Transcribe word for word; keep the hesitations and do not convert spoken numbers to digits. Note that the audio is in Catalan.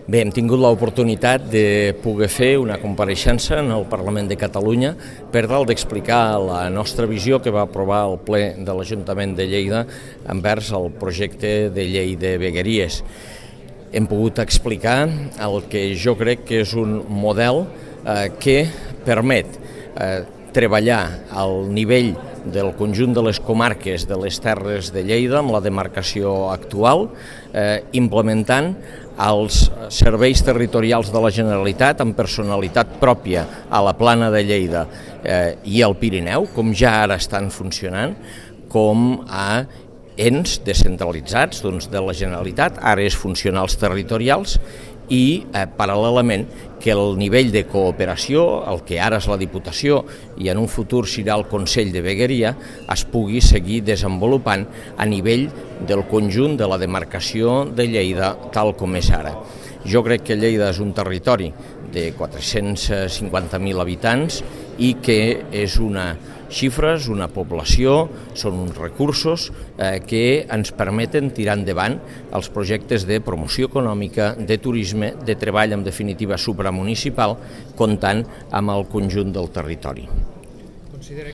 Bé, hem tingut l'oportunitat de poder fer una compareixença en el Parlament de Catalunya per tal d'explicar la nostra visió que va aprovar el ple de l'Ajuntament de Lleida envers el projecte de llei de vegueries. Hem pogut explicar el que jo crec que és un model eh, que permet eh, treballar al nivell del conjunt de les comarques de les Terres de Lleida amb la demarcació actual, eh, implementant els serveis territorials de la Generalitat amb personalitat pròpia a la Plana de Lleida eh, i al Pirineu, com ja ara estan funcionant, com a ens descentralitzats doncs, de la Generalitat, àrees funcionals territorials, i eh, paral·lelament que el nivell de cooperació, el que ara és la Diputació i en un futur serà el Consell de Vegueria, es pugui seguir desenvolupant a nivell del conjunt de la demarcació de Lleida tal com és ara. Jo crec que Lleida és un territori de quatre-cents cinquanta mil habitants i que és una xifres, una població, són uns recursos eh, que ens permeten tirar endavant els projectes de promoció econòmica, de turisme, de treball, en definitiva supramunicipal, comptant amb el conjunt del territori.